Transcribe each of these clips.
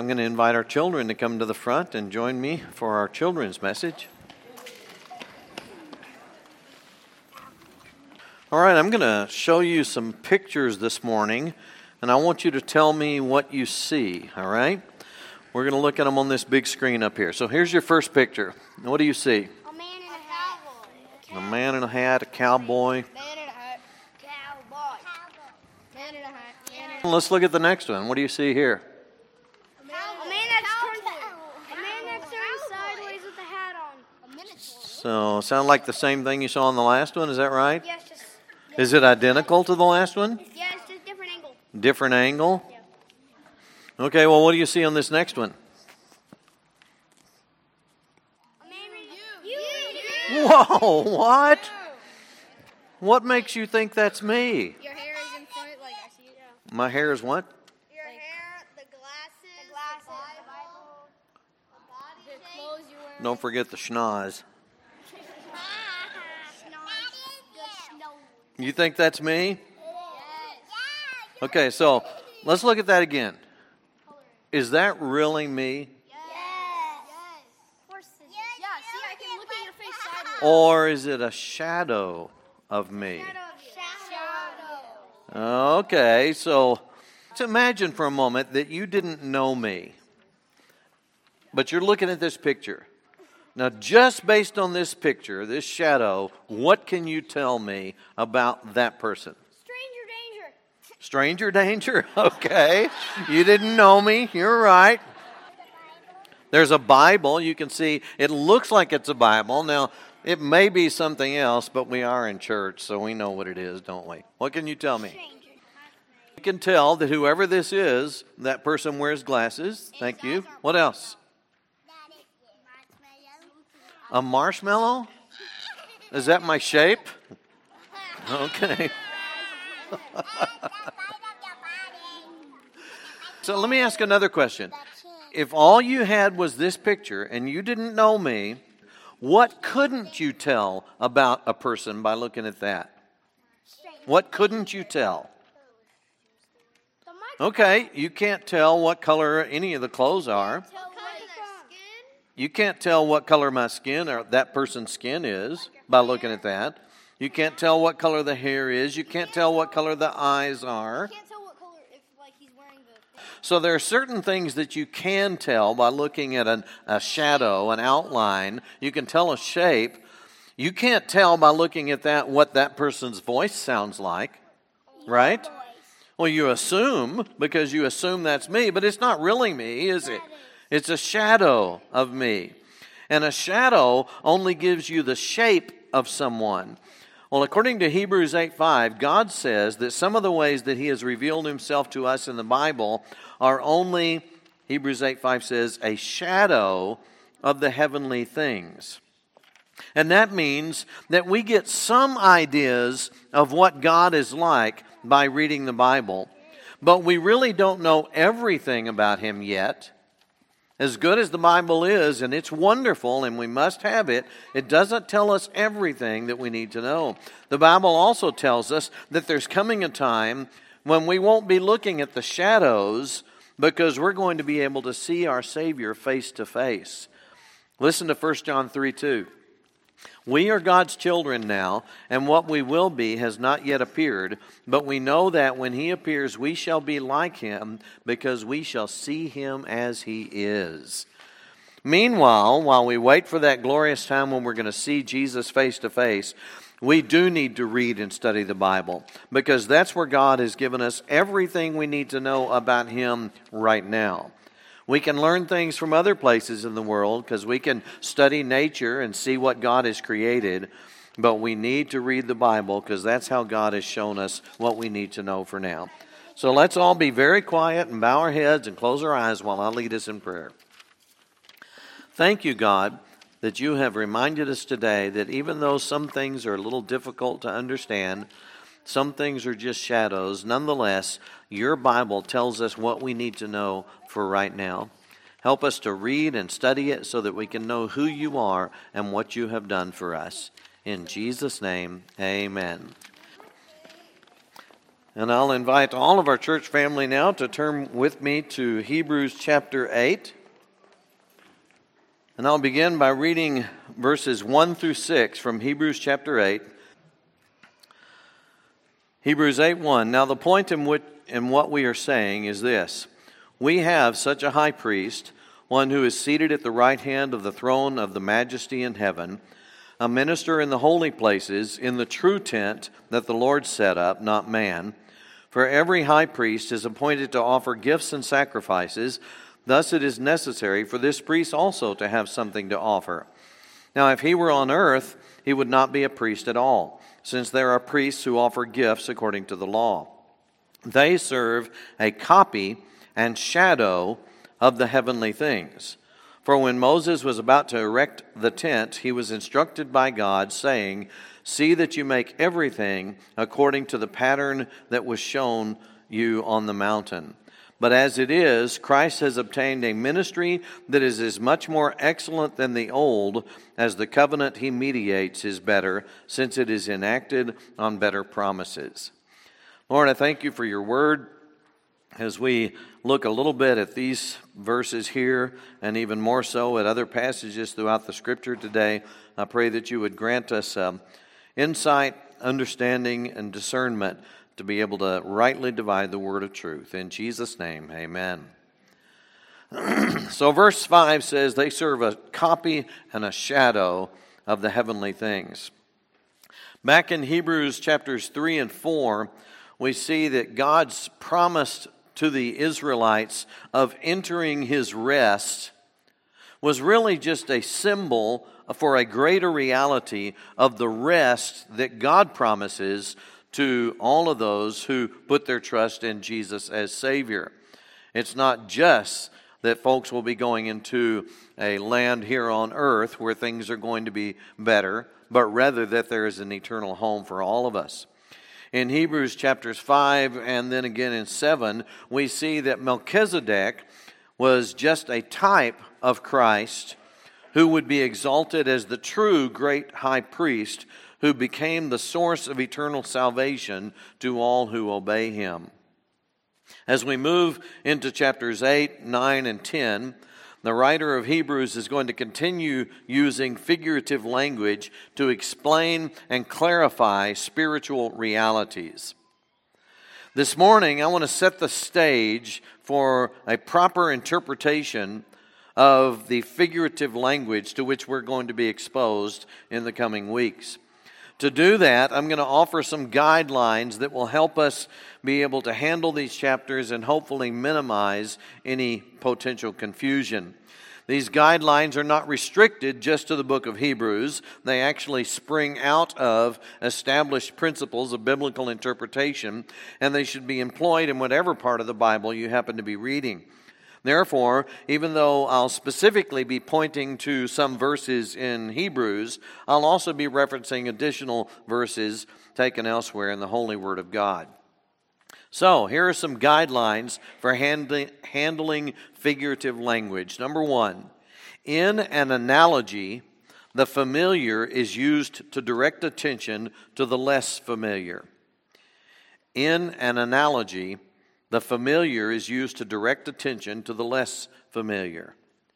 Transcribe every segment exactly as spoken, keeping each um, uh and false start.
I'm going to invite our children to come to the front and join me for our children's message. All right, I'm going to show you some pictures this morning, and I want you to tell me what you see, all right? We're going to look at them on this big screen up here. So here's your first picture. What do you see? A man in a hat. A man in a hat, a cowboy. Man in a hat. Cowboy. Man in a hat. Man in a hat. Let's look at the next one. What do you see here? A man that's turned, a man that's turned sideways with a hat on. A minotaur. So, sound like the same thing you saw on the last one, is that right? Yes, just. Is it identical to the last one? Yeah, it's just different angle. Different angle? Yeah. Okay, well, what do you see on this next one? A man in you. You. Whoa, what? What makes you think that's me? Your hair is in front, like I see it. Yeah. My hair is what? Your hair, the glasses, the glasses, the Bible, the body shape, the clothes you're wearing. Don't forget the schnoz. You think that's me? Yes. Okay, so let's look at that again. Is that really me? Yes. Of course it is. Yeah, see, I can look at your face sideways. Or is it a shadow of me? Shadow. Okay, so let's imagine for a moment that you didn't know me, but you're looking at this picture. Now, just based on this picture, this shadow, what can you tell me about that person? Stranger danger. Stranger danger? Okay. You didn't know me. You're right. There's a Bible. You can see it looks like it's a Bible. Now, it may be something else, but we are in church, so we know what it is, don't we? What can you tell me? Stranger. You can tell that whoever this is, that person wears glasses. Thank you. What else? A marshmallow? Is that my shape? Okay. So let me ask another question. If all you had was this picture and you didn't know me, what couldn't you tell about a person by looking at that? What couldn't you tell? Okay, you can't tell what color any of the clothes are. You can't tell what color my skin or that person's skin is by looking at that. You can't tell what color the hair is. You can't tell what color the eyes are. Can't tell what color if like he's wearing the. So there are certain things that you can tell by looking at an, a shadow, an outline. You can tell a shape. You can't tell by looking at that what that person's voice sounds like, right? Well, you assume because you assume that's me, but it's not really me, is it? It's a shadow of me. And a shadow only gives you the shape of someone. Well, according to Hebrews eight five, God says that some of the ways that He has revealed Himself to us in the Bible are only, Hebrews eight five says, a shadow of the heavenly things. And that means that we get some ideas of what God is like by reading the Bible, but we really don't know everything about Him yet. As good as the Bible is, and it's wonderful, and we must have it, it doesn't tell us everything that we need to know. The Bible also tells us that there's coming a time when we won't be looking at the shadows because we're going to be able to see our Savior face to face. Listen to First John three two. We are God's children now, and what we will be has not yet appeared, but we know that when He appears, we shall be like Him, because we shall see Him as He is. Meanwhile, while we wait for that glorious time when we're going to see Jesus face to face, we do need to read and study the Bible, because that's where God has given us everything we need to know about Him right now. We can learn things from other places in the world because we can study nature and see what God has created, but we need to read the Bible because that's how God has shown us what we need to know for now. So let's all be very quiet and bow our heads and close our eyes while I lead us in prayer. Thank you, God, that you have reminded us today that even though some things are a little difficult to understand, some things are just shadows, nonetheless, your Bible tells us what we need to know for right now. Help us to read and study it so that we can know who you are and what you have done for us. In Jesus' name, amen. And I'll invite all of our church family now to turn with me to Hebrews chapter eight. And I'll begin by reading verses one through six from Hebrews chapter eight. Hebrews eight one. Now the point in, which, in what we are saying is this. We have such a high priest, one who is seated at the right hand of the throne of the majesty in heaven, a minister in the holy places, in the true tent that the Lord set up, not man. For every high priest is appointed to offer gifts and sacrifices. Thus it is necessary for this priest also to have something to offer. Now if he were on earth, he would not be a priest at all, since there are priests who offer gifts according to the law. They serve a copy and shadow of the heavenly things. For when Moses was about to erect the tent, he was instructed by God, saying, See that you make everything according to the pattern that was shown you on the mountain. But as it is, Christ has obtained a ministry that is as much more excellent than the old, as the covenant he mediates is better, since it is enacted on better promises. Lord, I thank you for your word. As we look a little bit at these verses here, and even more so at other passages throughout the Scripture today, I pray that you would grant us um, insight, understanding, and discernment to be able to rightly divide the word of truth. In Jesus' name, amen. So verse five says, they serve a copy and a shadow of the heavenly things. Back in Hebrews chapters three and four, we see that God's promised to the Israelites of entering his rest was really just a symbol for a greater reality of the rest that God promises to all of those who put their trust in Jesus as Savior. It's not just that folks will be going into a land here on earth where things are going to be better, but rather that there is an eternal home for all of us. In Hebrews chapters five and then again in seven, we see that Melchizedek was just a type of Christ who would be exalted as the true great high priest who became the source of eternal salvation to all who obey him. As we move into chapters eight, nine, and ten, the writer of Hebrews is going to continue using figurative language to explain and clarify spiritual realities. This morning, I want to set the stage for a proper interpretation of the figurative language to which we're going to be exposed in the coming weeks. To do that, I'm going to offer some guidelines that will help us be able to handle these chapters and hopefully minimize any potential confusion. These guidelines are not restricted just to the book of Hebrews. They actually spring out of established principles of biblical interpretation, and they should be employed in whatever part of the Bible you happen to be reading. Therefore, even though I'll specifically be pointing to some verses in Hebrews, I'll also be referencing additional verses taken elsewhere in the Holy Word of God. So, here are some guidelines for handling, handling figurative language. Number one, in an analogy, the familiar is used to direct attention to the less familiar. In an analogy, the familiar is used to direct attention to the less familiar.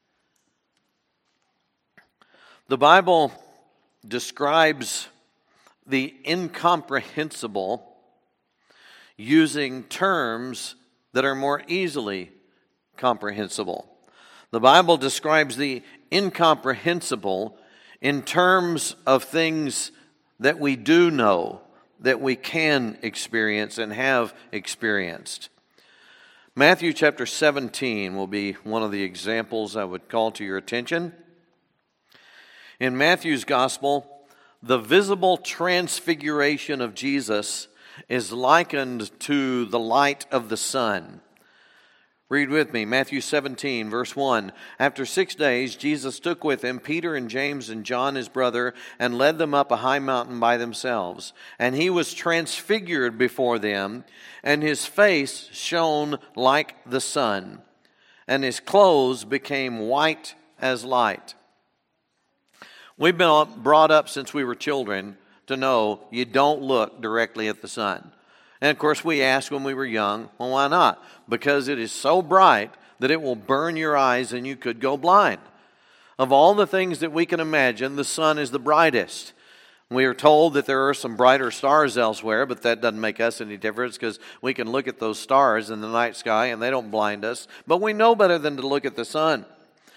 The Bible describes the incomprehensible using terms that are more easily comprehensible. The Bible describes the incomprehensible in terms of things that we do know, that we can experience and have experienced. Matthew chapter seventeen will be one of the examples I would call to your attention. In Matthew's gospel, the visible transfiguration of Jesus is likened to the light of the sun. Read with me, Matthew seventeen, verse one. After six days, Jesus took with him Peter and James and John his brother, and led them up a high mountain by themselves. And he was transfigured before them, and his face shone like the sun, and his clothes became white as light. We've been brought up since we were children to know you don't look directly at the sun. And of course we asked when we were young, well, why not? Because it is so bright that it will burn your eyes and you could go blind. Of all the things that we can imagine, the sun is the brightest. We are told that there are some brighter stars elsewhere, but that doesn't make us any difference because we can look at those stars in the night sky and they don't blind us. But we know better than to look at the sun.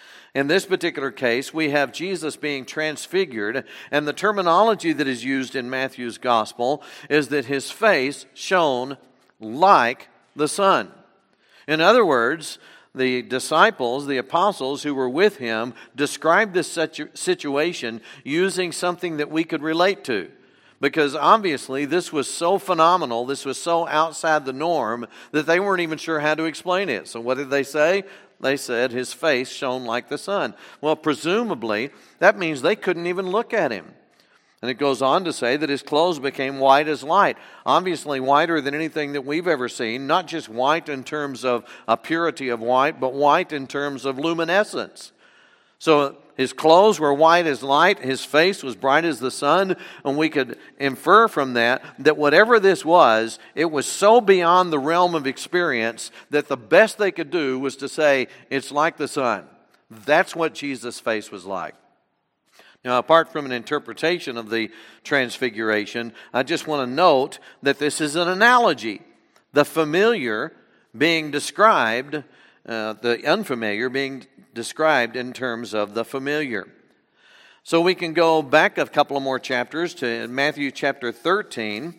In this particular case, we have Jesus being transfigured, and the terminology that is used in Matthew's gospel is that his face shone like the sun. In other words, the disciples, the apostles who were with him, described this situ- situation using something that we could relate to. Because obviously this was so phenomenal, this was so outside the norm, that they weren't even sure how to explain it. So what did they say? They said his face shone like the sun. Well, presumably, that means they couldn't even look at him. And it goes on to say that his clothes became white as light. Obviously whiter than anything that we've ever seen. Not just white in terms of a purity of white, but white in terms of luminescence. So his clothes were white as light. His face was bright as the sun. And we could infer from that that whatever this was, it was so beyond the realm of experience that the best they could do was to say, it's like the sun. That's what Jesus' face was like. Now, apart from an interpretation of the transfiguration, I just want to note that this is an analogy. The familiar being described, uh, the unfamiliar being described in terms of the familiar. So we can go back a couple of more chapters to Matthew chapter thirteen,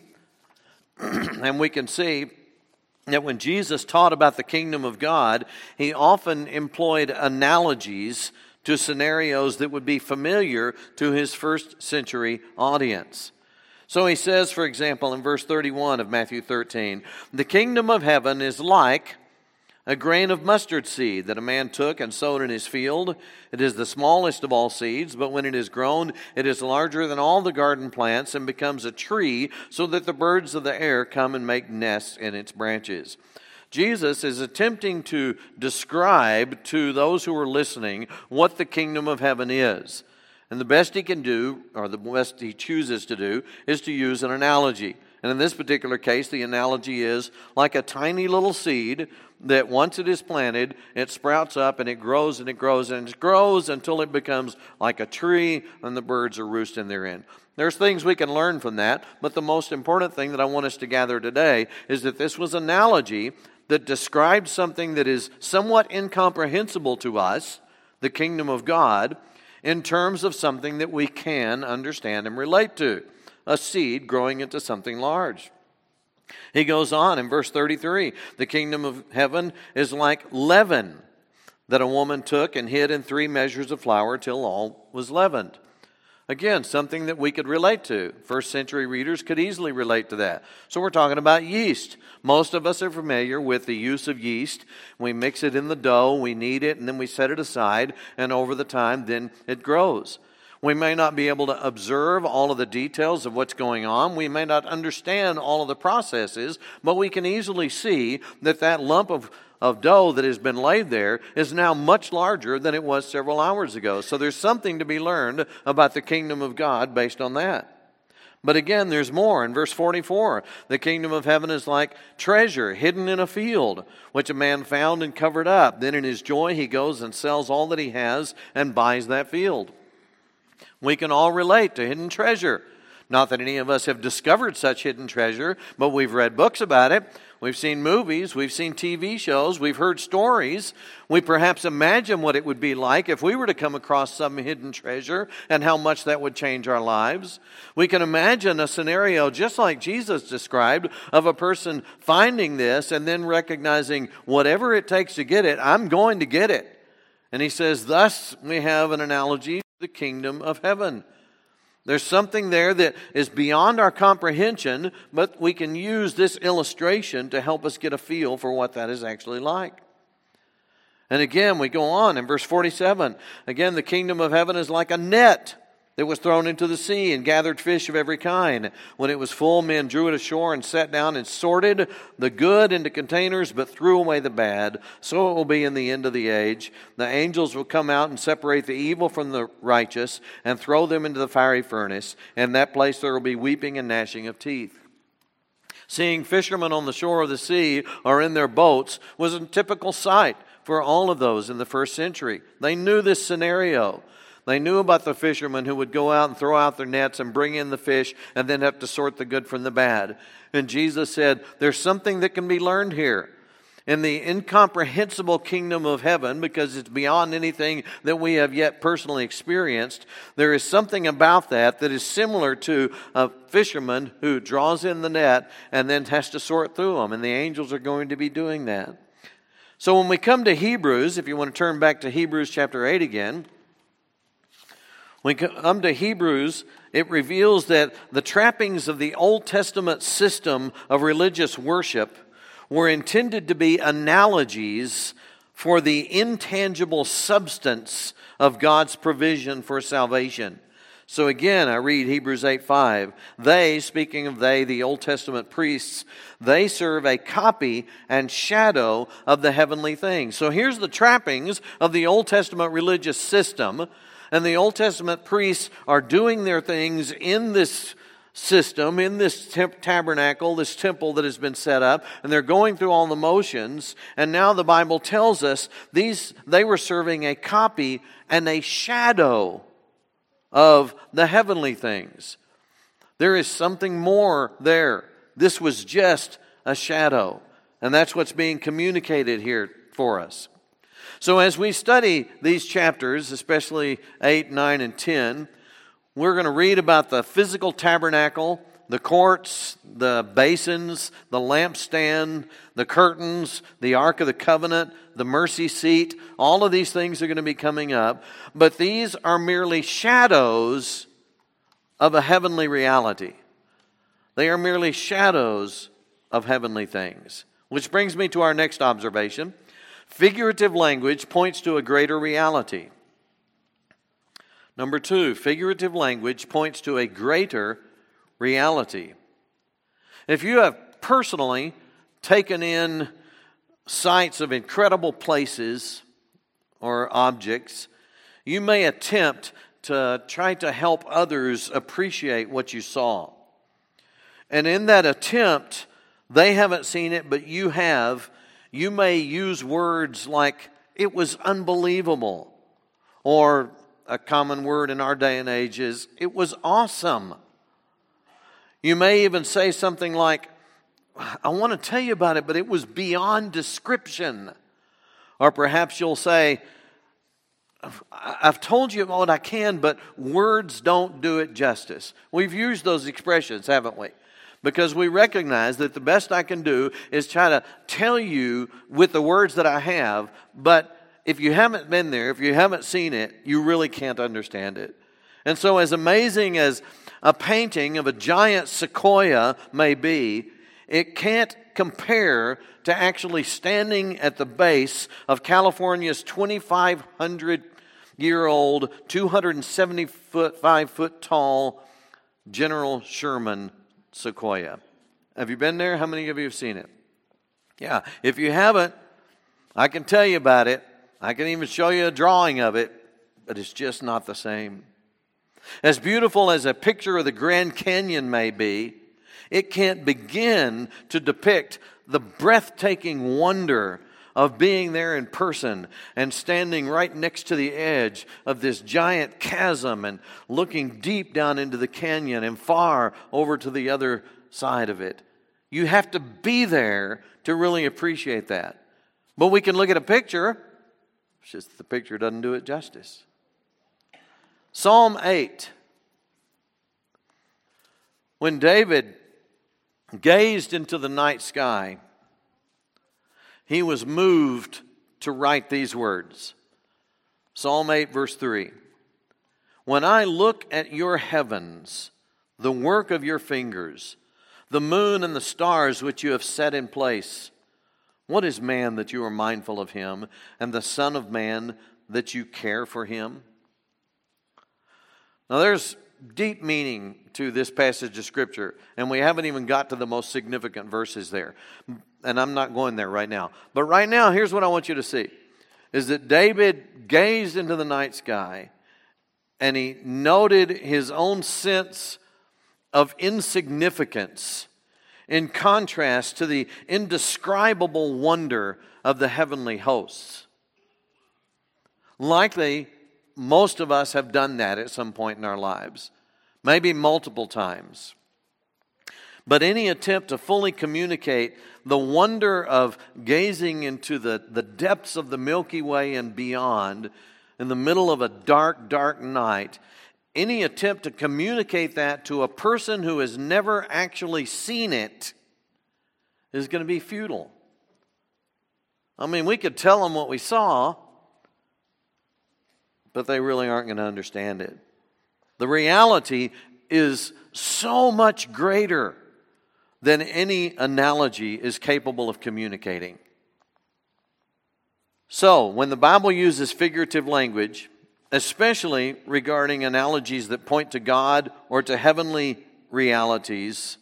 and we can see that when Jesus taught about the kingdom of God, he often employed analogies to scenarios that would be familiar to his first century audience. So he says, for example, in verse thirty-one of Matthew thirteen, the kingdom of heaven is like a grain of mustard seed that a man took and sowed in his field. It is the smallest of all seeds, but when it is grown, it is larger than all the garden plants and becomes a tree, so that the birds of the air come and make nests in its branches. Jesus is attempting to describe to those who are listening what the kingdom of heaven is. And the best he can do, or the best he chooses to do, is to use an analogy. And in this particular case, the analogy is like a tiny little seed that once it is planted, it sprouts up and it grows and it grows and it grows until it becomes like a tree and the birds are roosting therein. There's things we can learn from that, but the most important thing that I want us to gather today is that this was an analogy that describes something that is somewhat incomprehensible to us, the kingdom of God, in terms of something that we can understand and relate to, a seed growing into something large. He goes on in verse thirty-three, the kingdom of heaven is like leaven that a woman took and hid in three measures of flour till all was leavened. Again, something that we could relate to. First century readers could easily relate to that. So we're talking about yeast. Most of us are familiar with the use of yeast. We mix it in the dough, we knead it, and then we set it aside, and over the time, then it grows. We may not be able to observe all of the details of what's going on. We may not understand all of the processes, but we can easily see that that lump of of dough that has been laid there is now much larger than it was several hours ago. So there's something to be learned about the kingdom of God based on that. But again, there's more. In verse forty-four, the kingdom of heaven is like treasure hidden in a field, which a man found and covered up. Then in his joy he goes and sells all that he has and buys that field. We can all relate to hidden treasure. Not that any of us have discovered such hidden treasure, but we've read books about it. We've seen movies, we've seen T V shows, we've heard stories. We perhaps imagine what it would be like if we were to come across some hidden treasure and how much that would change our lives. We can imagine a scenario just like Jesus described of a person finding this and then recognizing whatever it takes to get it, I'm going to get it. And he says, thus we have an analogy to the kingdom of heaven. There's something there that is beyond our comprehension, but we can use this illustration to help us get a feel for what that is actually like. And again, we go on in verse forty-seven. Again, the kingdom of heaven is like a net that was thrown into the sea and gathered fish of every kind. When it was full, men drew it ashore and sat down and sorted the good into containers, but threw away the bad. So it will be in the end of the age. The angels will come out and separate the evil from the righteous and throw them into the fiery furnace. In that place there will be weeping and gnashing of teeth. Seeing fishermen on the shore of the sea or in their boats was a typical sight for all of those in the first century. They knew this scenario. They knew about the fishermen who would go out and throw out their nets and bring in the fish and then have to sort the good from the bad. And Jesus said, there's something that can be learned here. In the incomprehensible kingdom of heaven, because it's beyond anything that we have yet personally experienced, there is something about that that is similar to a fisherman who draws in the net and then has to sort through them. And the angels are going to be doing that. So when we come to Hebrews, if you want to turn back to Hebrews chapter eight again, when we come to Hebrews, it reveals that the trappings of the Old Testament system of religious worship were intended to be analogies for the intangible substance of God's provision for salvation. So again, I read Hebrews eight five. They, speaking of they, the Old Testament priests, they serve a copy and shadow of the heavenly things. So here's the trappings of the Old Testament religious system. And the Old Testament priests are doing their things in this system, in this temp- tabernacle, this temple that has been set up, and they're going through all the motions. And now the Bible tells us these they were serving a copy and a shadow of the heavenly things. There is something more there. This was just a shadow, and that's what's being communicated here for us. So as we study these chapters, especially eight, nine, and ten, we're going to read about the physical tabernacle, the courts, the basins, the lampstand, the curtains, the Ark of the Covenant, the mercy seat. All of these things are going to be coming up. But these are merely shadows of a heavenly reality. They are merely shadows of heavenly things. Which brings me to our next observation. Figurative language points to a greater reality. Number two, figurative language points to a greater reality. If you have personally taken in sights of incredible places or objects, you may attempt to try to help others appreciate what you saw. And in that attempt, they haven't seen it, but you have. You may use words like, it was unbelievable, or a common word in our day and age is, it was awesome. You may even say something like, I want to tell you about it, but it was beyond description. Or perhaps you'll say, I've told you what I can, but words don't do it justice. We've used those expressions, haven't we? Because we recognize that the best I can do is try to tell you with the words that I have, but if you haven't been there, if you haven't seen it, you really can't understand it. And so as amazing as a painting of a giant sequoia may be, it can't compare to actually standing at the base of California's twenty-five hundred year old, two hundred seventy-five foot tall General Sherman sequoia. Have you been there? How many of you have seen it? Yeah. If you haven't, I can tell you about it. I can even show you a drawing of it, but it's just not the same. As beautiful as a picture of the Grand Canyon may be, it can't begin to depict the breathtaking wonder of being there in person and standing right next to the edge of this giant chasm and looking deep down into the canyon and far over to the other side of it. You have to be there to really appreciate that. But we can look at a picture. It's just the picture doesn't do it justice. Psalm eight. When David gazed into the night sky, he was moved to write these words. Psalm eight, verse three. When I look at your heavens, the work of your fingers, the moon and the stars which you have set in place, what is man that you are mindful of him, and the son of man that you care for him? Now there's deep meaning to this passage of Scripture, and we haven't even got to the most significant verses there. And I'm not going there right now. But right now, here's what I want you to see, is that David gazed into the night sky, and he noted his own sense of insignificance in contrast to the indescribable wonder of the heavenly hosts. Likely, most of us have done that at some point in our lives, maybe multiple times. But any attempt to fully communicate the wonder of gazing into the, the depths of the Milky Way and beyond in the middle of a dark, dark night, any attempt to communicate that to a person who has never actually seen it is going to be futile. I mean, we could tell them what we saw, but they really aren't going to understand it. The reality is so much greater than any analogy is capable of communicating. So, when the Bible uses figurative language, especially regarding analogies that point to God or to heavenly realities,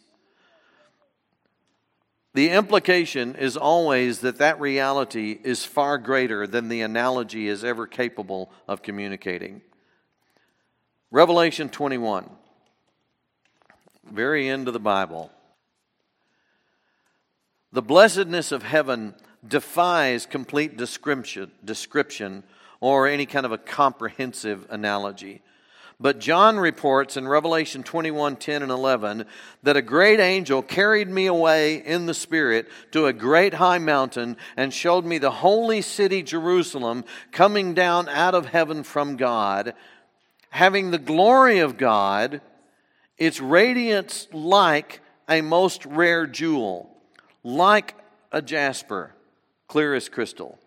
the implication is always that that reality is far greater than the analogy is ever capable of communicating. Revelation twenty-one, very end of the Bible. The blessedness of heaven defies complete description, description or any kind of a comprehensive analogy. But John reports in Revelation twenty-one, ten and eleven that a great angel carried me away in the Spirit to a great high mountain and showed me the holy city Jerusalem coming down out of heaven from God, having the glory of God, its radiance like a most rare jewel, like a jasper, clear as crystal.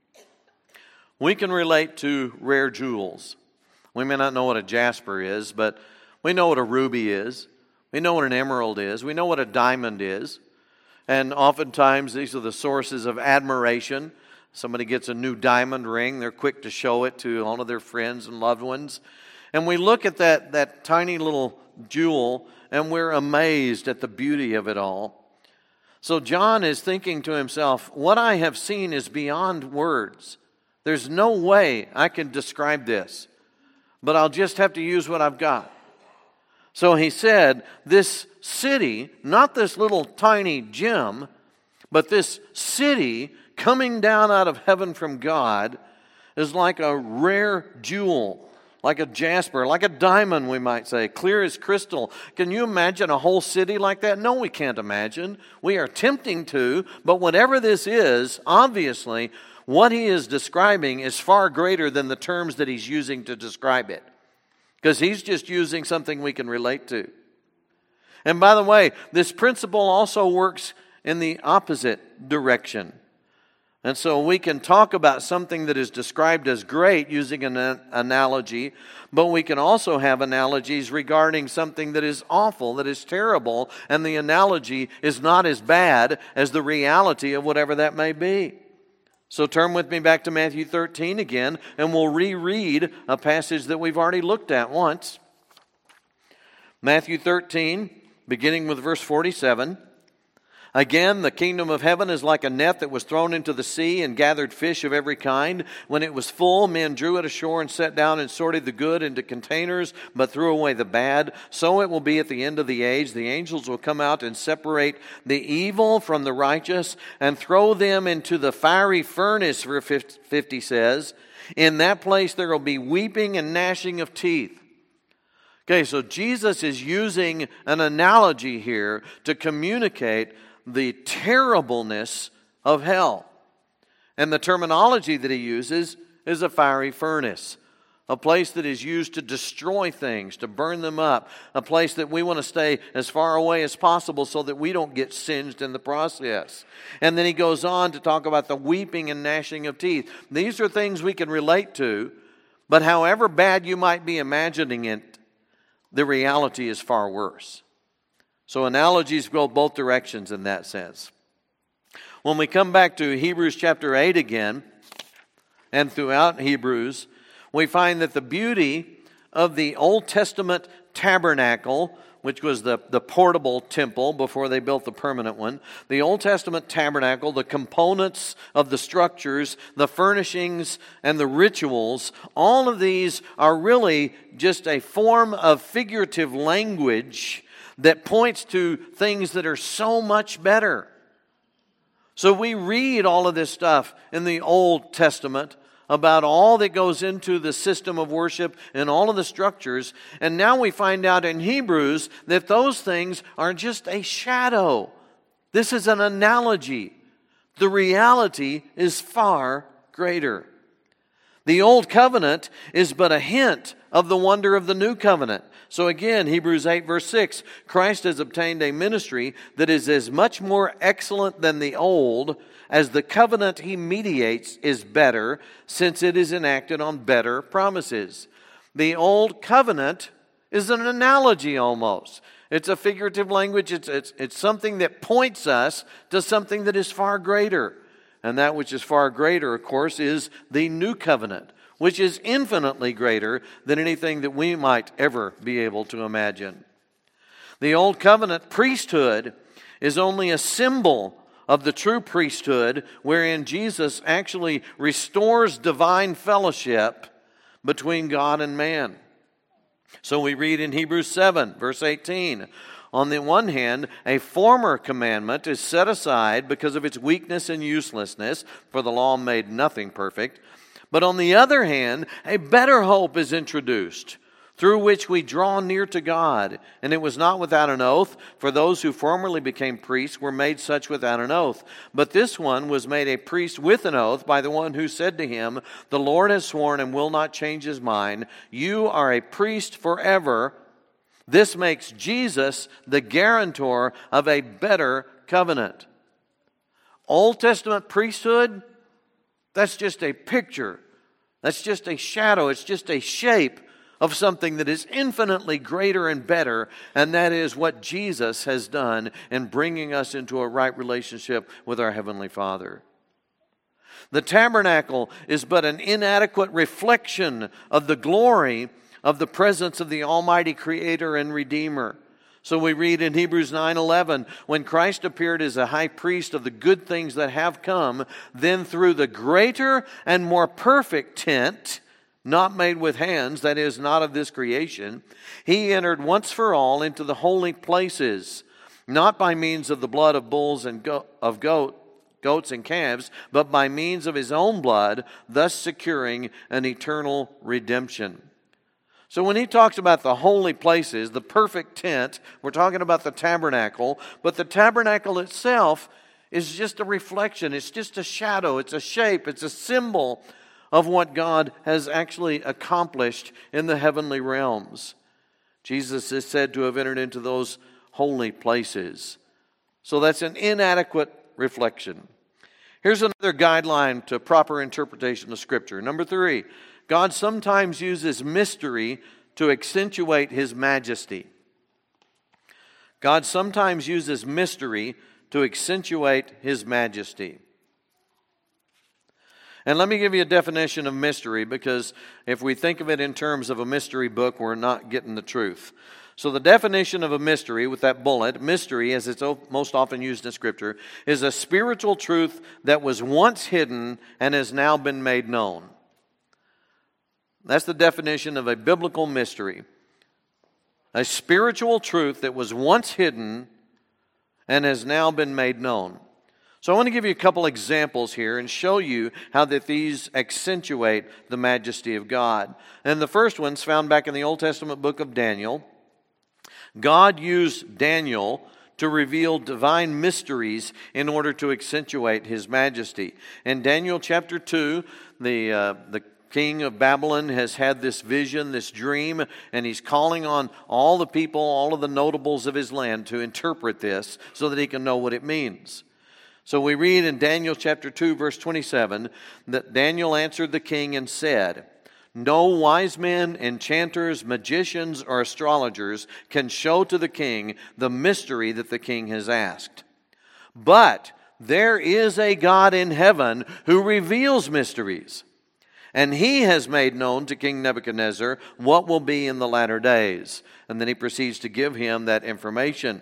We can relate to rare jewels. We may not know what a jasper is, but we know what a ruby is. We know what an emerald is. We know what a diamond is. And oftentimes these are the sources of admiration. Somebody gets a new diamond ring, they're quick to show it to all of their friends and loved ones. And we look at that, that tiny little jewel and we're amazed at the beauty of it all. So John is thinking to himself, what I have seen is beyond words. There's no way I can describe this, but I'll just have to use what I've got. So he said, this city, not this little tiny gem, but this city coming down out of heaven from God is like a rare jewel, like a jasper, like a diamond, we might say, clear as crystal. Can you imagine a whole city like that? No, we can't imagine. We are tempting to, but whatever this is, obviously, what he is describing is far greater than the terms that he's using to describe it. Because he's just using something we can relate to. And by the way, this principle also works in the opposite direction. And so we can talk about something that is described as great using an analogy, but we can also have analogies regarding something that is awful, that is terrible, and the analogy is not as bad as the reality of whatever that may be. So turn with me back to Matthew thirteen again, and we'll reread a passage that we've already looked at once. Matthew thirteen, beginning with verse forty-seven. Again, the kingdom of heaven is like a net that was thrown into the sea and gathered fish of every kind. When it was full, men drew it ashore and sat down and sorted the good into containers, but threw away the bad. So it will be at the end of the age. The angels will come out and separate the evil from the righteous and throw them into the fiery furnace, verse fifty says. In that place there will be weeping and gnashing of teeth. Okay, so Jesus is using an analogy here to communicate the terribleness of hell. And the terminology that he uses is a fiery furnace, a place that is used to destroy things, to burn them up, a place that we want to stay as far away as possible so that we don't get singed in the process. And then he goes on to talk about the weeping and gnashing of teeth. These are things we can relate to, but however bad you might be imagining it, the reality is far worse. So analogies go both directions in that sense. When we come back to Hebrews chapter eight again, and throughout Hebrews, we find that the beauty of the Old Testament tabernacle, which was the, the portable temple before they built the permanent one, the Old Testament tabernacle, the components of the structures, the furnishings, and the rituals, all of these are really just a form of figurative language that points to things that are so much better. So we read all of this stuff in the Old Testament about all that goes into the system of worship and all of the structures. And now we find out in Hebrews that those things are just a shadow. This is an analogy. The reality is far greater. The Old Covenant is but a hint of the wonder of the New Covenant. So again, Hebrews eight verse six, Christ has obtained a ministry that is as much more excellent than the old, as the covenant he mediates is better, since it is enacted on better promises. The Old Covenant is an analogy almost. It's a figurative language. It's, it's, it's something that points us to something that is far greater. And that which is far greater, of course, is the New Covenant, which is infinitely greater than anything that we might ever be able to imagine. The Old Covenant priesthood is only a symbol of the true priesthood, wherein Jesus actually restores divine fellowship between God and man. So we read in Hebrews seven, verse eighteen, on the one hand, a former commandment is set aside because of its weakness and uselessness, for the law made nothing perfect. But on the other hand, a better hope is introduced, through which we draw near to God. And it was not without an oath, for those who formerly became priests were made such without an oath. But this one was made a priest with an oath by the one who said to him, "The Lord has sworn and will not change his mind. You are a priest forever." This makes Jesus the guarantor of a better covenant. Old Testament priesthood, that's just a picture. That's just a shadow. It's just a shape of something that is infinitely greater and better, and that is what Jesus has done in bringing us into a right relationship with our Heavenly Father. The tabernacle is but an inadequate reflection of the glory of the presence of the Almighty Creator and Redeemer. So we read in Hebrews nine eleven, when Christ appeared as a high priest of the good things that have come, then through the greater and more perfect tent, not made with hands, that is, not of this creation, he entered once for all into the holy places, not by means of the blood of bulls and go- of goat, goats and calves, but by means of his own blood, thus securing an eternal redemption. So when he talks about the holy places, the perfect tent, we're talking about the tabernacle, but the tabernacle itself is just a reflection. It's just a shadow. It's a shape. It's a symbol of what God has actually accomplished in the heavenly realms. Jesus is said to have entered into those holy places. So that's an inadequate reflection. Here's another guideline to proper interpretation of Scripture. Number three, God sometimes uses mystery to accentuate His majesty. God sometimes uses mystery to accentuate His majesty. And let me give you a definition of mystery, because if we think of it in terms of a mystery book, we're not getting the truth. So the definition of a mystery, with that bullet, mystery, as it's most often used in Scripture, is a spiritual truth that was once hidden and has now been made known. That's the definition of a biblical mystery. A spiritual truth that was once hidden and has now been made known. So I want to give you a couple examples here and show you how that these accentuate the majesty of God. And the first one's found back in the Old Testament book of Daniel. God used Daniel to reveal divine mysteries in order to accentuate His majesty. In Daniel chapter two, the uh, the king of Babylon has had this vision, this dream, and he's calling on all the people, all of the notables of his land to interpret this so that he can know what it means. So we read in Daniel chapter two, verse twenty-seven, that Daniel answered the king and said, "No wise men, enchanters, magicians, or astrologers can show to the king the mystery that the king has asked. But there is a God in heaven who reveals mysteries. And He has made known to King Nebuchadnezzar what will be in the latter days." And then he proceeds to give him that information.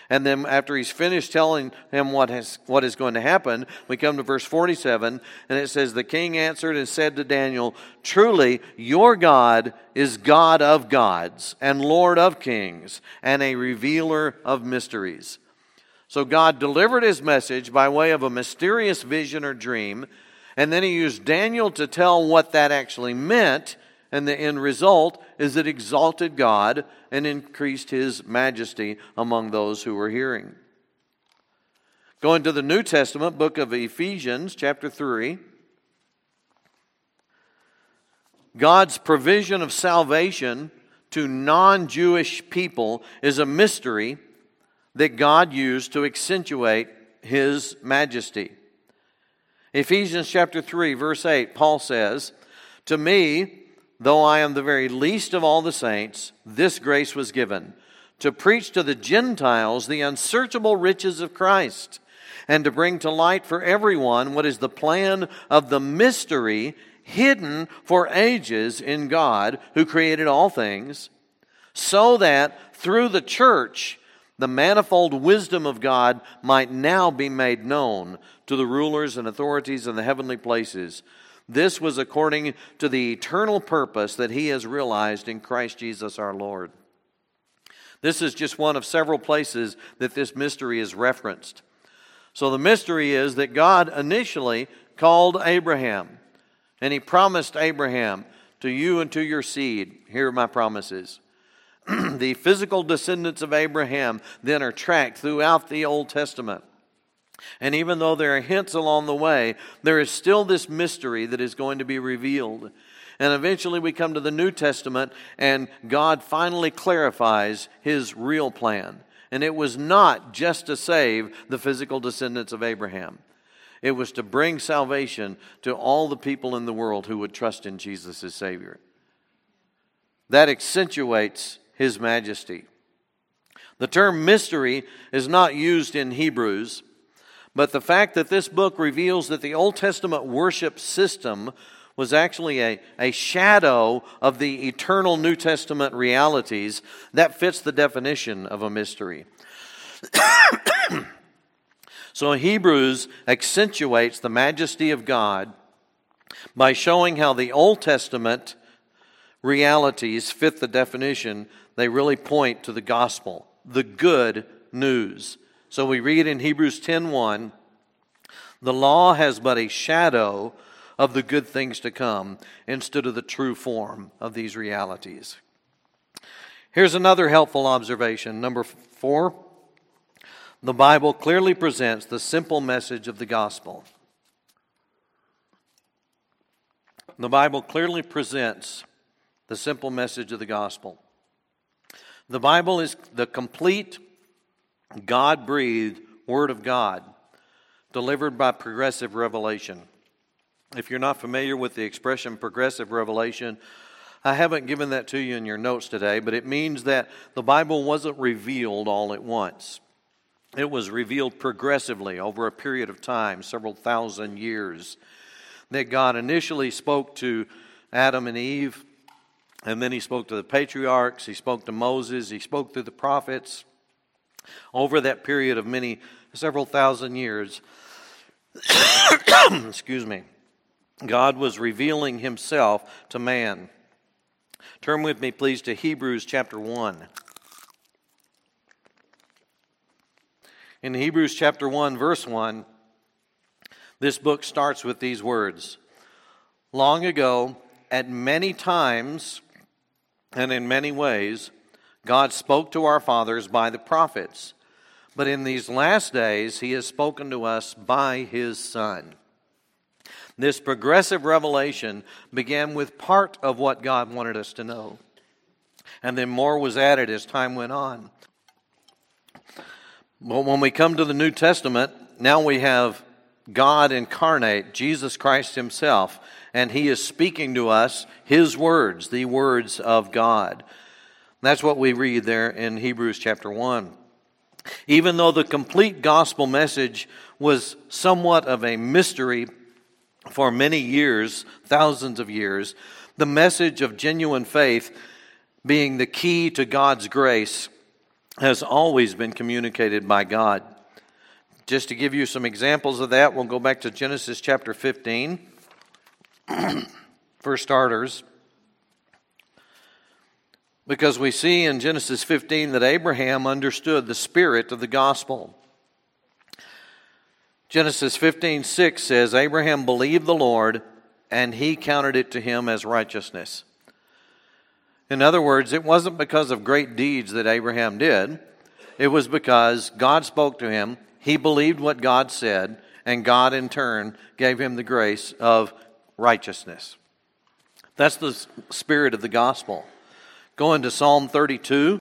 And then after he's finished telling him what has what is going to happen, we come to verse forty-seven, and it says, "The king answered and said to Daniel, 'Truly, your God is God of gods and Lord of kings and a revealer of mysteries.'" So God delivered his message by way of a mysterious vision or dream, and then he used Daniel to tell what that actually meant, and the end result is it exalted God and increased his majesty among those who were hearing. Going to the New Testament, book of Ephesians, chapter three. God's provision of salvation to non-Jewish people is a mystery that God used to accentuate his majesty. Ephesians chapter three, verse eight, Paul says, "To me, though I am the very least of all the saints, this grace was given, to preach to the Gentiles the unsearchable riches of Christ, and to bring to light for everyone what is the plan of the mystery hidden for ages in God, who created all things, so that through the church the manifold wisdom of God might now be made known to the rulers and authorities in the heavenly places. This was according to the eternal purpose that he has realized in Christ Jesus our Lord." This is just one of several places that this mystery is referenced. So the mystery is that God initially called Abraham, and he promised Abraham, "To you and to your seed, here are my promises." The physical descendants of Abraham then are tracked throughout the Old Testament. And even though there are hints along the way, there is still this mystery that is going to be revealed. And eventually we come to the New Testament, and God finally clarifies his real plan. And it was not just to save the physical descendants of Abraham. It was to bring salvation to all the people in the world who would trust in Jesus as Savior. That accentuates his majesty. The term mystery is not used in Hebrews, but the fact that this book reveals that the Old Testament worship system was actually a, a shadow of the eternal New Testament realities, that fits the definition of a mystery. So Hebrews accentuates the majesty of God by showing how the Old Testament realities fit the definition. They really point to the gospel, the good news. So we read in Hebrews ten one, "The law has but a shadow of the good things to come instead of the true form of these realities." Here's another helpful observation. Number four, the Bible clearly presents the simple message of the gospel. The Bible clearly presents the simple message of the gospel. The Bible is the complete, God-breathed Word of God, delivered by progressive revelation. If you're not familiar with the expression progressive revelation, I haven't given that to you in your notes today, but it means that the Bible wasn't revealed all at once. It was revealed progressively over a period of time, several thousand years, that God initially spoke to Adam and Eve, and then he spoke to the patriarchs, he spoke to Moses, he spoke to the prophets. Over that period of many, several thousand years, excuse me, God was revealing himself to man. Turn with me, please, to Hebrews chapter one. In Hebrews chapter one, verse one, this book starts with these words: "Long ago, at many times and in many ways, God spoke to our fathers by the prophets, but in these last days he has spoken to us by his Son." This progressive revelation began with part of what God wanted us to know, and then more was added as time went on. But when we come to the New Testament, now we have God incarnate, Jesus Christ himself, and he is speaking to us his words, the words of God. That's what we read there in Hebrews chapter one. Even though the complete gospel message was somewhat of a mystery for many years, thousands of years, the message of genuine faith being the key to God's grace has always been communicated by God. Just to give you some examples of that, we'll go back to Genesis chapter fifteen. For starters, because we see in Genesis fifteen that Abraham understood the spirit of the gospel. Genesis fifteen six says, Abraham believed the Lord, and he counted it to him as righteousness. In other words, it wasn't because of great deeds that Abraham did. It was because God spoke to him, he believed what God said, and God in turn gave him the grace of righteousness. That's the spirit of the gospel. Go into Psalm thirty-two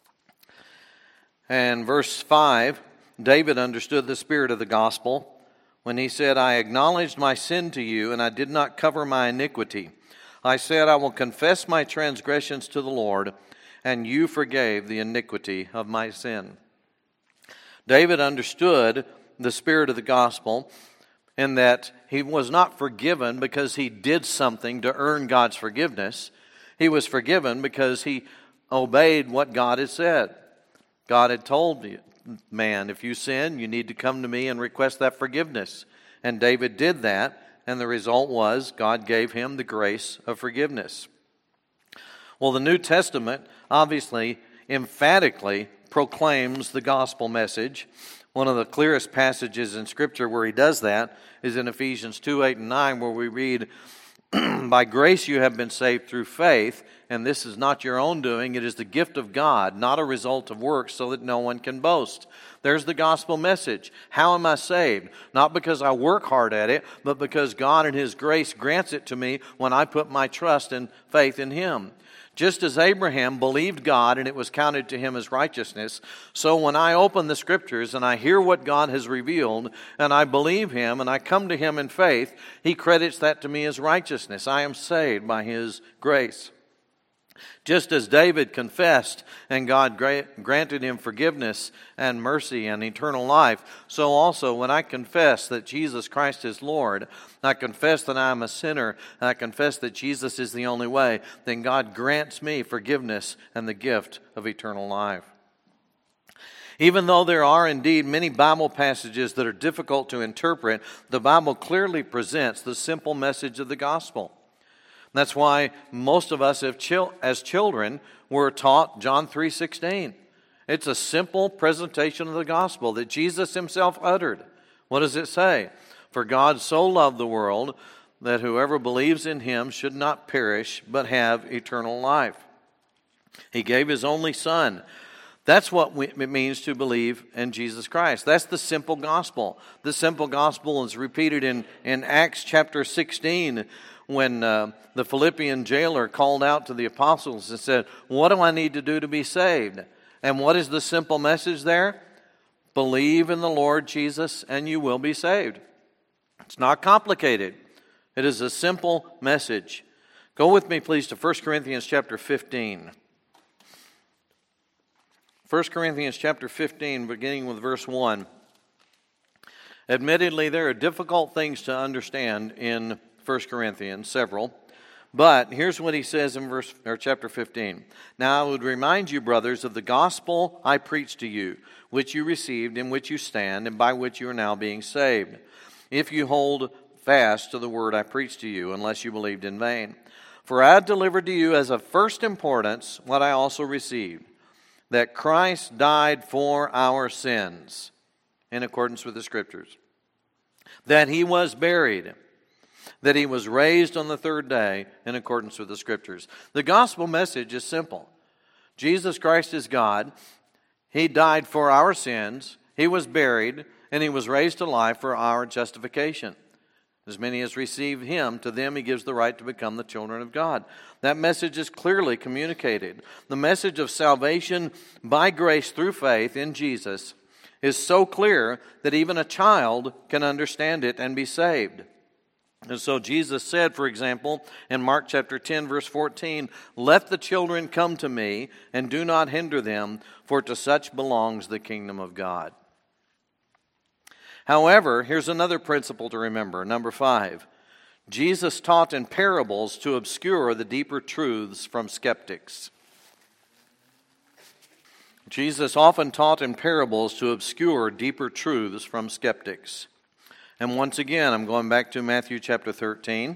and verse five. David understood the spirit of the gospel when he said, I acknowledged my sin to you, and I did not cover my iniquity. I said, I will confess my transgressions to the Lord, and you forgave the iniquity of my sin. David understood the spirit of the gospel in that he was not forgiven because he did something to earn God's forgiveness. He was forgiven because he obeyed what God had said. God had told man, if you sin, you need to come to me and request that forgiveness. And David did that, and the result was God gave him the grace of forgiveness. Well, the New Testament obviously emphatically proclaims the gospel message. One of the clearest passages in Scripture where he does that is in Ephesians two, eight, and nine, where we read, by grace you have been saved through faith, and this is not your own doing. It is the gift of God, not a result of works, so that no one can boast. There's the gospel message. How am I saved? Not because I work hard at it, but because God in His grace grants it to me when I put my trust and faith in Him. Just as Abraham believed God and it was counted to him as righteousness, so when I open the Scriptures and I hear what God has revealed and I believe Him and I come to Him in faith, He credits that to me as righteousness. I am saved by His grace. Just as David confessed and God granted him forgiveness and mercy and eternal life, so also when I confess that Jesus Christ is Lord, I confess that I am a sinner, and I confess that Jesus is the only way, then God grants me forgiveness and the gift of eternal life. Even though there are indeed many Bible passages that are difficult to interpret, the Bible clearly presents the simple message of the gospel. That's why most of us as children were taught John three sixteen. It's a simple presentation of the gospel that Jesus Himself uttered. What does it say? For God so loved the world that whoever believes in Him should not perish but have eternal life. He gave His only Son. That's what it means to believe in Jesus Christ. That's the simple gospel. The simple gospel is repeated in, in Acts chapter sixteen, when uh, the Philippian jailer called out to the apostles and said, what do I need to do to be saved? And what is the simple message there? Believe in the Lord Jesus and you will be saved. It's not complicated. It is a simple message. Go with me, please, to First Corinthians chapter fifteen. First Corinthians chapter fifteen, beginning with verse one. Admittedly, there are difficult things to understand in First Corinthians, several. But here's what he says in verse or chapter fifteen. Now I would remind you, brothers, of the gospel I preached to you, which you received, in which you stand, and by which you are now being saved, if you hold fast to the word I preached to you, unless you believed in vain. For I had delivered to you as of first importance what I also received, that Christ died for our sins, in accordance with the Scriptures, that He was buried, that He was raised on the third day in accordance with the Scriptures. The gospel message is simple. Jesus Christ is God. He died for our sins. He was buried, and He was raised to life for our justification. As many as receive Him, to them He gives the right to become the children of God. That message is clearly communicated. The message of salvation by grace through faith in Jesus is so clear that even a child can understand it and be saved. And so Jesus said, for example, in Mark chapter ten, verse fourteen, let the children come to me, and do not hinder them, for to such belongs the kingdom of God. However, here's another principle to remember. Number five, Jesus taught in parables to obscure the deeper truths from skeptics. Jesus often taught in parables to obscure deeper truths from skeptics. And once again, I'm going back to Matthew chapter thirteen.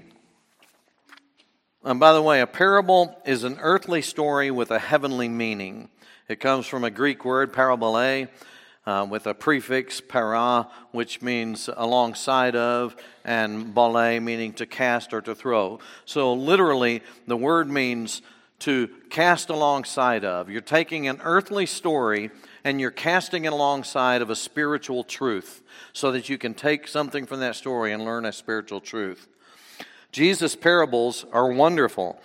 And by the way, a parable is an earthly story with a heavenly meaning. It comes from a Greek word, parabole, uh, with a prefix, para, which means alongside of, and bole, meaning to cast or to throw. So literally, the word means to cast alongside of. You're taking an earthly story and you're casting it alongside of a spiritual truth so that you can take something from that story and learn a spiritual truth. Jesus' parables are wonderful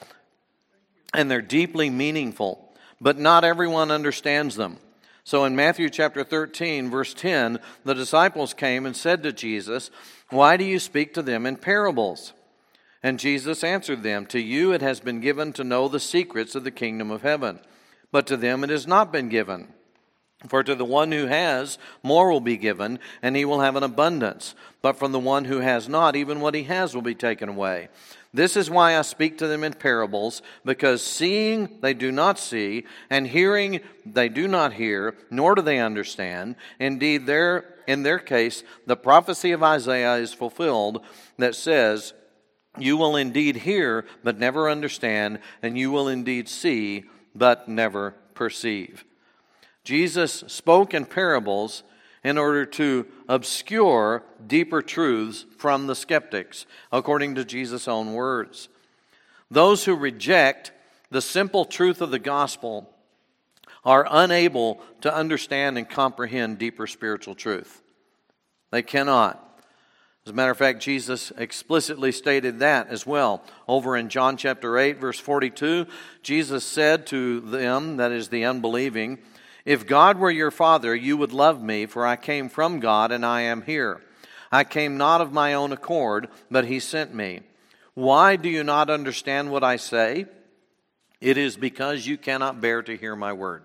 and they're deeply meaningful, but not everyone understands them. So in Matthew chapter thirteen, verse ten, the disciples came and said to Jesus, "Why do you speak to them in parables?" And Jesus answered them, "To you it has been given to know the secrets of the kingdom of heaven, but to them it has not been given. For to the one who has, more will be given, and he will have an abundance. But from the one who has not, even what he has will be taken away. This is why I speak to them in parables, because seeing they do not see, and hearing they do not hear, nor do they understand. Indeed, there, in their case, the prophecy of Isaiah is fulfilled that says, 'You will indeed hear, but never understand, and you will indeed see, but never perceive.'" Jesus spoke in parables in order to obscure deeper truths from the skeptics, according to Jesus' own words. Those who reject the simple truth of the gospel are unable to understand and comprehend deeper spiritual truth. They cannot. As a matter of fact, Jesus explicitly stated that as well. Over in John chapter eight, verse forty-two, Jesus said to them, that is the unbelieving, "If God were your Father, you would love me, for I came from God and I am here. I came not of my own accord, but He sent me. Why do you not understand what I say? It is because you cannot bear to hear my word."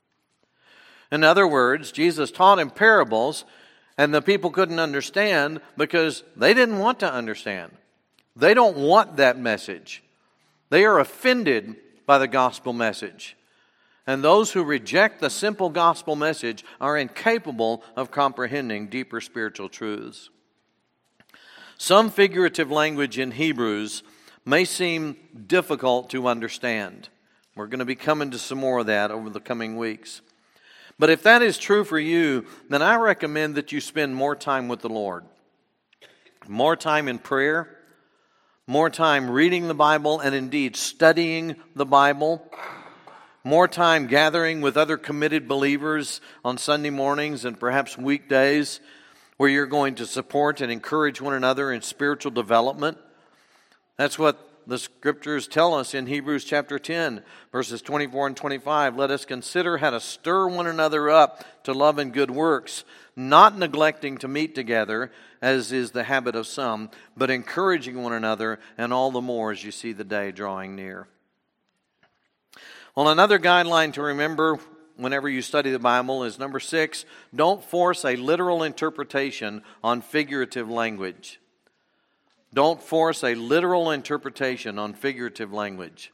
In other words, Jesus taught in parables, and the people couldn't understand because they didn't want to understand. They don't want that message. They are offended by the gospel message. And those who reject the simple gospel message are incapable of comprehending deeper spiritual truths. Some figurative language in Hebrews may seem difficult to understand. We're going to be coming to some more of that over the coming weeks. But if that is true for you, then I recommend that you spend more time with the Lord. More time in prayer, more time reading the Bible and indeed studying the Bible, more time gathering with other committed believers on Sunday mornings and perhaps weekdays where you're going to support and encourage one another in spiritual development. That's what the scriptures tell us in Hebrews chapter ten, verses twenty-four and twenty-five. "Let us consider how to stir one another up to love and good works, not neglecting to meet together, as is the habit of some, but encouraging one another, and all the more as you see the day drawing near." Well, another guideline to remember whenever you study the Bible is number six, don't force a literal interpretation on figurative language. Don't force a literal interpretation on figurative language.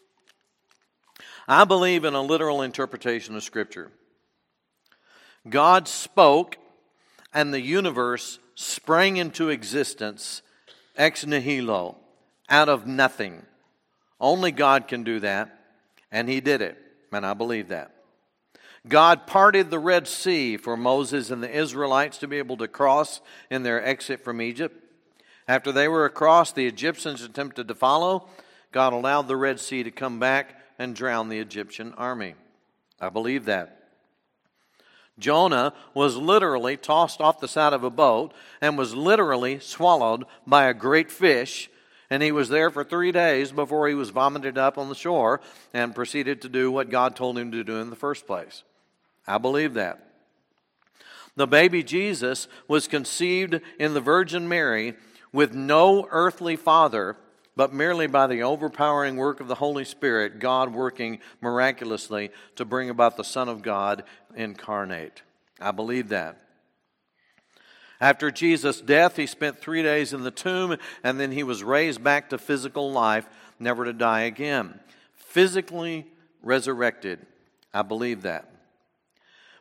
I believe in a literal interpretation of Scripture. God spoke and the universe sprang into existence ex nihilo, out of nothing. Only God can do that, and He did it, and I believe that. God parted the Red Sea for Moses and the Israelites to be able to cross in their exit from Egypt. After they were across, the Egyptians attempted to follow. God allowed the Red Sea to come back and drown the Egyptian army. I believe that. Jonah was literally tossed off the side of a boat and was literally swallowed by a great fish. And he was there for three days before he was vomited up on the shore and proceeded to do what God told him to do in the first place. I believe that. The baby Jesus was conceived in the Virgin Mary with no earthly father, but merely by the overpowering work of the Holy Spirit, God working miraculously to bring about the Son of God incarnate. I believe that. After Jesus' death, He spent three days in the tomb, and then He was raised back to physical life, never to die again. Physically resurrected. I believe that.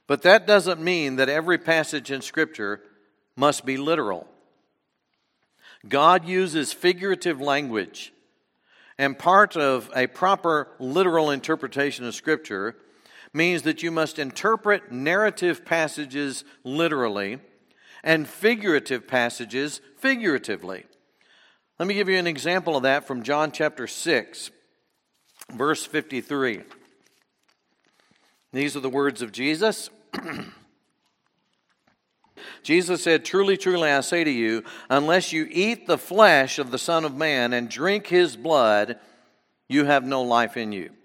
But that doesn't mean that every passage in Scripture must be literal. God uses figurative language, and part of a proper literal interpretation of Scripture means that you must interpret narrative passages literally and figurative passages figuratively. Let me give you an example of that from John chapter six, verse fifty-three. These are the words of Jesus. Jesus said, "Truly, truly, I say to you, unless you eat the flesh of the Son of Man and drink his blood, you have no life in you."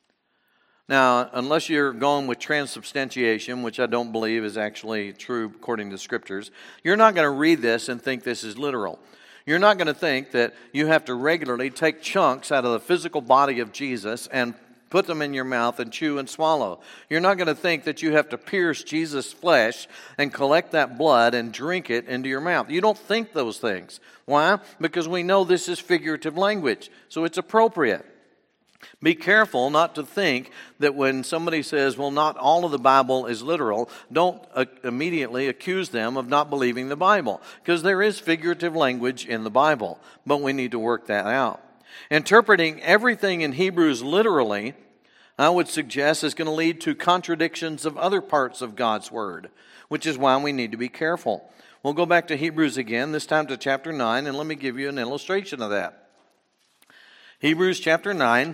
Now, unless you're going with transubstantiation, which I don't believe is actually true according to the Scriptures, you're not going to read this and think this is literal. You're not going to think that you have to regularly take chunks out of the physical body of Jesus and put them in your mouth and chew and swallow. You're not going to think that you have to pierce Jesus' flesh and collect that blood and drink it into your mouth. You don't think those things. Why? Because we know this is figurative language, so it's appropriate. Be careful not to think that when somebody says, well, not all of the Bible is literal, don't uh, immediately accuse them of not believing the Bible, because there is figurative language in the Bible, but we need to work that out. Interpreting everything in Hebrews literally, I would suggest, is going to lead to contradictions of other parts of God's Word, which is why we need to be careful. We'll go back to Hebrews again, this time to chapter nine, and let me give you an illustration of that. Hebrews chapter nine.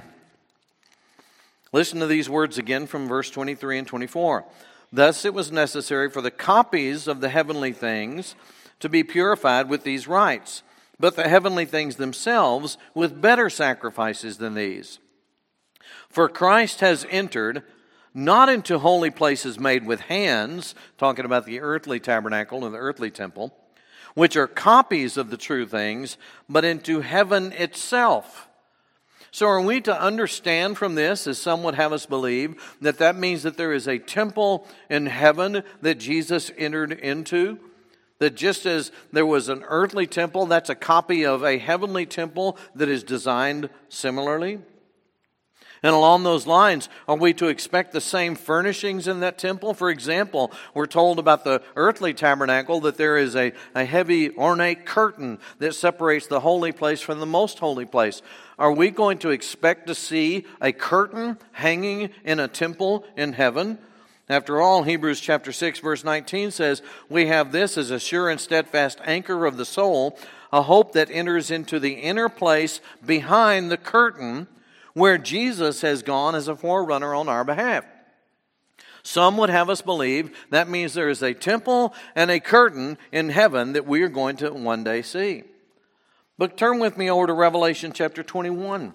Listen to these words again from verse twenty-three and twenty-four. "Thus it was necessary for the copies of the heavenly things to be purified with these rites, but the heavenly things themselves with better sacrifices than these. For Christ has entered not into holy places made with hands," talking about the earthly tabernacle and the earthly temple, "which are copies of the true things, but into heaven itself." So are we to understand from this, as some would have us believe, that that means that there is a temple in heaven that Jesus entered into? That just as there was an earthly temple, that's a copy of a heavenly temple that is designed similarly? And along those lines, are we to expect the same furnishings in that temple? For example, we're told about the earthly tabernacle that there is a, a heavy ornate curtain that separates the holy place from the most holy place. Are we going to expect to see a curtain hanging in a temple in heaven? After all, Hebrews chapter six, verse nineteen says, "We have this as a sure and steadfast anchor of the soul, a hope that enters into the inner place behind the curtain, where Jesus has gone as a forerunner on our behalf." Some would have us believe that means there is a temple and a curtain in heaven that we are going to one day see. But turn with me over to Revelation chapter twenty-one.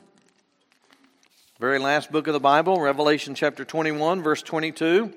Very last book of the Bible, Revelation chapter twenty-one, verse twenty-two.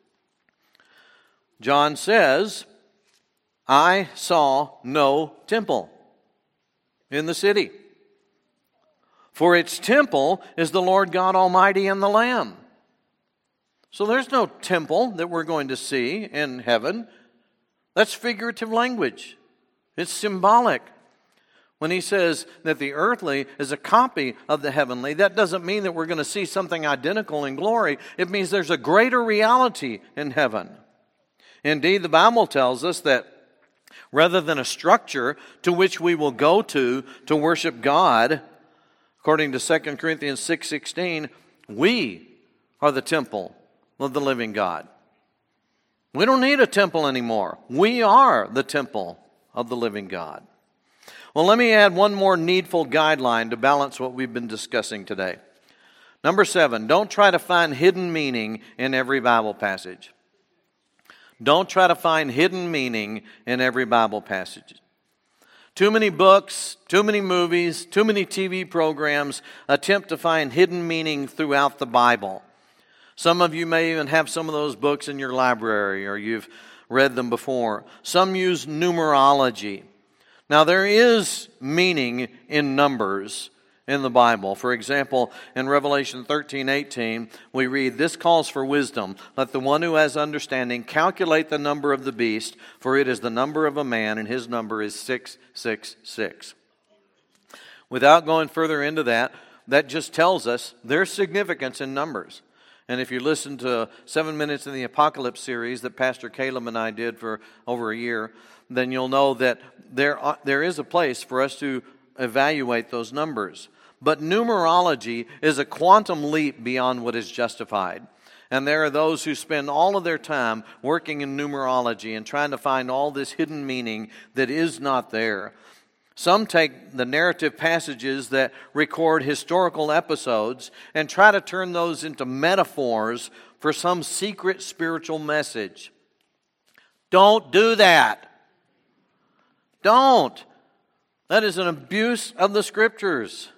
John says, "I saw no temple in the city, for its temple is the Lord God Almighty and the Lamb." So there's no temple that we're going to see in heaven. That's figurative language. It's symbolic. When he says that the earthly is a copy of the heavenly, that doesn't mean that we're going to see something identical in glory. It means there's a greater reality in heaven. Indeed, the Bible tells us that rather than a structure to which we will go to to worship God, according to Second Corinthians six sixteen, we are the temple of the living God. We don't need a temple anymore. We are the temple of the living God. Well, let me add one more needful guideline to balance what we've been discussing today. Number seven, don't try to find hidden meaning in every Bible passage. Don't try to find hidden meaning in every Bible passage. Too many books, too many movies, too many T V programs attempt to find hidden meaning throughout the Bible. Some of you may even have some of those books in your library, or you've read them before. Some use numerology. Now, there is meaning in numbers in the Bible. For example, in Revelation thirteen eighteen, we read, "This calls for wisdom. Let the one who has understanding calculate the number of the beast, for it is the number of a man, and his number is six six six. Without going further into that, that just tells us there's significance in numbers. And if you listen to Seven Minutes in the Apocalypse series that Pastor Caleb and I did for over a year, then you'll know that there are, there is a place for us to evaluate those numbers. But numerology is a quantum leap beyond what is justified. And there are those who spend all of their time working in numerology and trying to find all this hidden meaning that is not there. Some take the narrative passages that record historical episodes and try to turn those into metaphors for some secret spiritual message. Don't do that. Don't. That is an abuse of the Scriptures.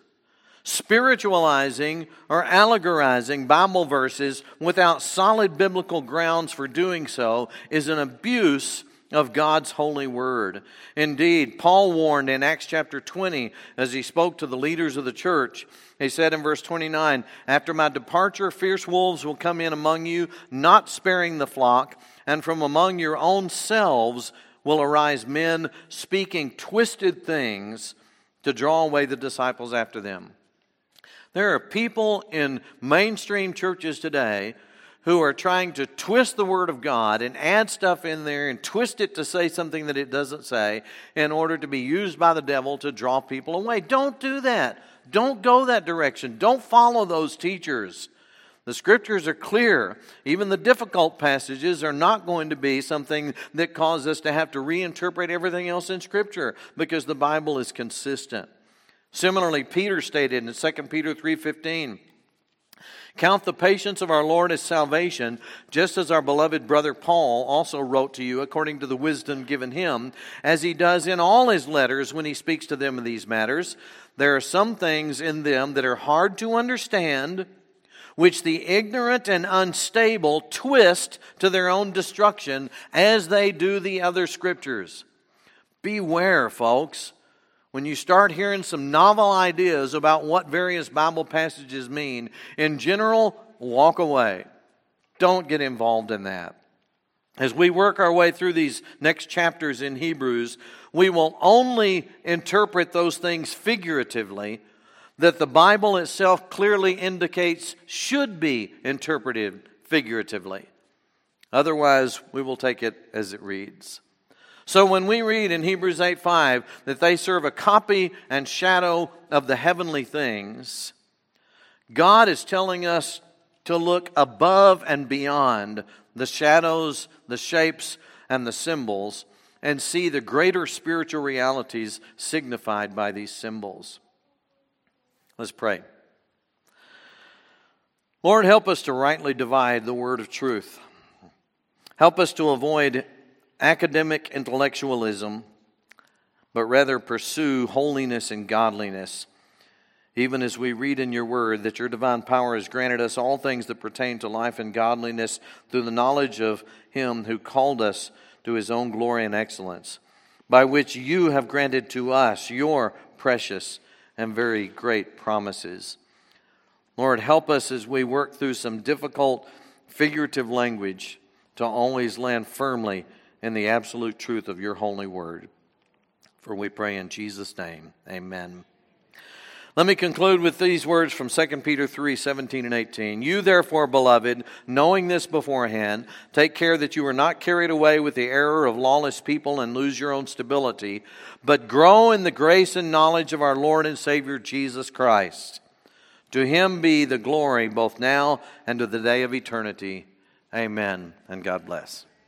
Spiritualizing or allegorizing Bible verses without solid biblical grounds for doing so is an abuse of God's holy word. Indeed, Paul warned in Acts chapter twenty as he spoke to the leaders of the church. He said in verse twenty-nine, "After my departure, fierce wolves will come in among you, not sparing the flock, and from among your own selves will arise men speaking twisted things to draw away the disciples after them." There are people in mainstream churches today who are trying to twist the Word of God and add stuff in there and twist it to say something that it doesn't say in order to be used by the devil to draw people away. Don't do that. Don't go that direction. Don't follow those teachers. The Scriptures are clear. Even the difficult passages are not going to be something that cause us to have to reinterpret everything else in Scripture because the Bible is consistent. Similarly, Peter stated in Second Peter three fifteen, "Count the patience of our Lord as salvation, just as our beloved brother Paul also wrote to you according to the wisdom given him, as he does in all his letters when he speaks to them of these matters. There are some things in them that are hard to understand, which the ignorant and unstable twist to their own destruction, as they do the other Scriptures." Beware, folks. When you start hearing some novel ideas about what various Bible passages mean, in general, walk away. Don't get involved in that. As we work our way through these next chapters in Hebrews, we will only interpret those things figuratively that the Bible itself clearly indicates should be interpreted figuratively. Otherwise, we will take it as it reads. So when we read in Hebrews eight five that they serve a copy and shadow of the heavenly things, God is telling us to look above and beyond the shadows, the shapes, and the symbols and see the greater spiritual realities signified by these symbols. Let's pray. Lord, help us to rightly divide the word of truth. Help us to avoid academic intellectualism, but rather pursue holiness and godliness, even as we read in your word that your divine power has granted us all things that pertain to life and godliness through the knowledge of him who called us to his own glory and excellence, by which you have granted to us your precious and very great promises. Lord, help us as we work through some difficult figurative language to always land firmly in the absolute truth of your holy word. For we pray in Jesus' name, amen. Let me conclude with these words from Second Peter three seventeen and eighteen. "You therefore, beloved, knowing this beforehand, take care that you are not carried away with the error of lawless people and lose your own stability, but grow in the grace and knowledge of our Lord and Savior Jesus Christ. To him be the glory both now and to the day of eternity. Amen, and God bless."